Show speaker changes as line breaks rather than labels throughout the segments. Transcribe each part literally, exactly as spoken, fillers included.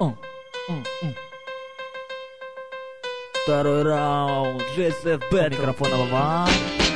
М, м, м. Второй раунд. джей эс эф Battle. Микрофона Вова.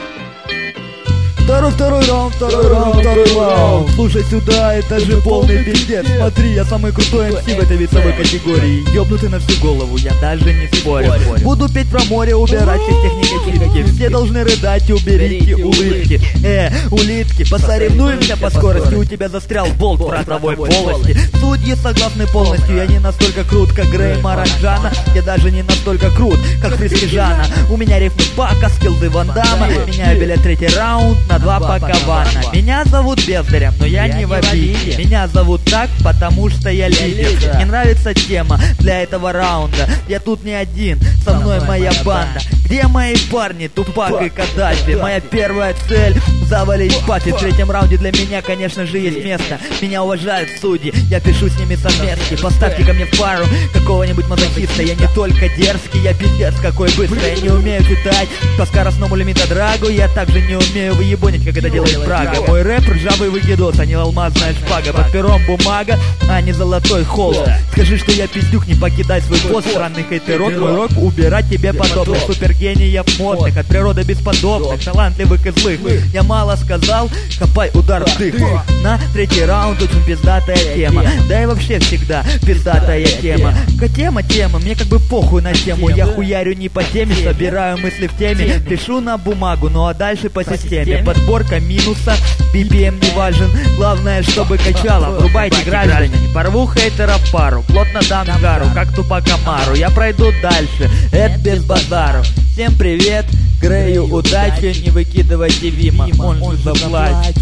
Второй, второй раунд, второй раунд, второй раунд. Слушай сюда, это же полный пиздец. Смотри, я самый крутой эм си в этой весовой категории. Ёбнутый на всю голову, я даже не спорю. Буду петь про море, убирать всех техник и все должны рыдать, уберите улыбки. Э, улитки, посоревнуемся по скорости. У тебя застрял болт в ротовой полости. Судьи согласны полностью, я не настолько крут, как Грей Мараджана. Я даже не настолько крут, как Фрискижана. У меня рифмы Пака, скиллы Ван Дамма. Меняю билет третий раунд на два пакована. Меня зовут Бездарем, но я не в обиде. Меня зовут так, потому что я лидер. Мне нравится тема для этого раунда. Я тут не один, со мной моя банда. Где мои парни, Тупак и Каддафи? Моя первая цель — завалить пати. В третьем раунде для меня, конечно же, есть место. Меня уважают судьи, я пишу с ними совместки. Поставьте ко мне в пару какого-нибудь мазохиста. Я не только дерзкий, я пиздец какой быстрый. Я не умею читать по скоростному лимитодрагу. Я также не умею выебонить, как это делает Прага. Мой рэп — ржавый выкидос, а не алмазная шпага. Под пером бумага, а не золотой холст. Скажи, что я пиздюк, не покидай свой пост. Странный хейтерок, мой рок — убирать тебе подобных супергениев модных, от природы бесподобных, талантливых и злых. Я мало сказал, копай удар в дых. На третий раунд очень пиздатая тема. Да и вообще всегда пиздатая тема. Какая тема, тема, мне как бы похуй на тему. Я хуярю не по теме, собираю мысли в теме. Пишу на бумагу, ну а дальше по системе. Подборка минуса, би пи эм не важен. Главное, чтобы качало. Врубайте, граждане, порву хейтеров пару. Плотно дам гару, как Тупак Амару. Я пройду дальше, это без базару. Всем привет, Грею удачи. Не выкидывайте Вима, он же заплачет.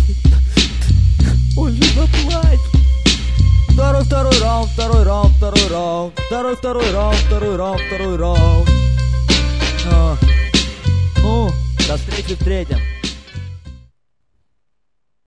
Он же заплачет. Второй, второй раунд, второй раунд, второй раунд. Второй, второй раунд, второй раунд, второй раунд. О, ну, до встречи в третьем.